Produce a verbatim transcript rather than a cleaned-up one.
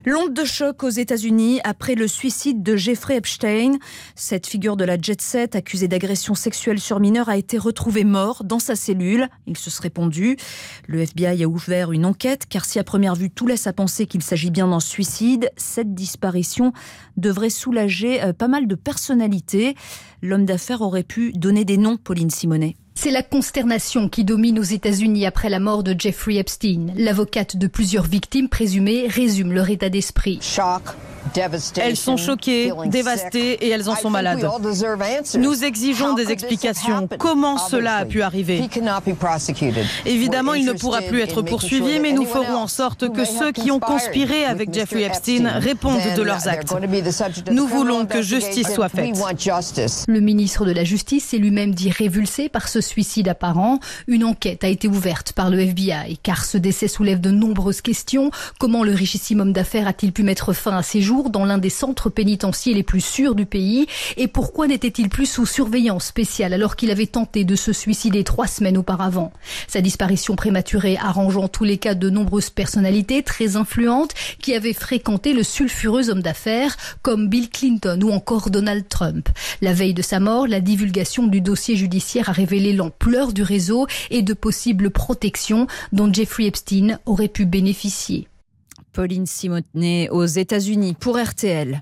L'onde de choc aux États-Unis après le suicide de Jeffrey Epstein. Cette figure de la jet-set accusée d'agression sexuelle sur mineur a été retrouvé mort dans sa cellule. Il se serait pendu. Le F B I a ouvert une enquête car si à première vue tout laisse à penser qu'il s'agit bien d'un suicide, cette disparition devrait soulager pas mal de personnalités. L'homme d'affaires aurait pu donner des noms, Pauline Simonet. C'est la consternation qui domine aux États-Unis après la mort de Jeffrey Epstein. L'avocate de plusieurs victimes présumées résume leur état d'esprit. Choc. Elles sont choquées, dévastées et elles en sont malades. Nous exigeons des explications. Comment cela a pu arriver ? Évidemment, il ne pourra plus être poursuivi, mais nous ferons en sorte que ceux qui ont conspiré avec Jeffrey Epstein répondent de leurs actes. Nous voulons que justice soit faite. Le ministre de la Justice s'est lui-même dit révulsé par ce suicide apparent. Une enquête a été ouverte par le F B I, car ce décès soulève de nombreuses questions. Comment le richissime homme d'affaires a-t-il pu mettre fin à ses jours dans l'un des centres pénitentiaires les plus sûrs du pays? Et pourquoi n'était-il plus sous surveillance spéciale alors qu'il avait tenté de se suicider trois semaines auparavant? Sa disparition prématurée arrange en tous les cas de nombreuses personnalités très influentes qui avaient fréquenté le sulfureux homme d'affaires comme Bill Clinton ou encore Donald Trump. La veille de sa mort, la divulgation du dossier judiciaire a révélé l'ampleur du réseau et de possibles protections dont Jeffrey Epstein aurait pu bénéficier. Pauline Simonet aux États-Unis pour R T L.